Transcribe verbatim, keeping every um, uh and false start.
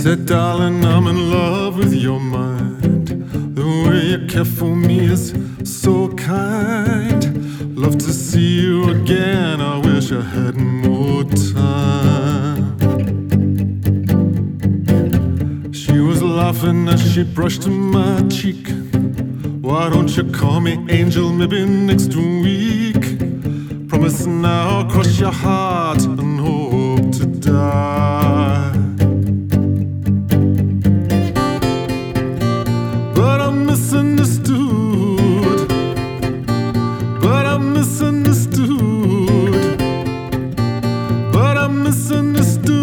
said, darling, I'm in love with your mind. The way you care for me is so kind. Love to see you again, I wish I had more time. She was laughing as she brushed my cheek. Why don't you call me angel, maybe next week? Promise now, cross your heart and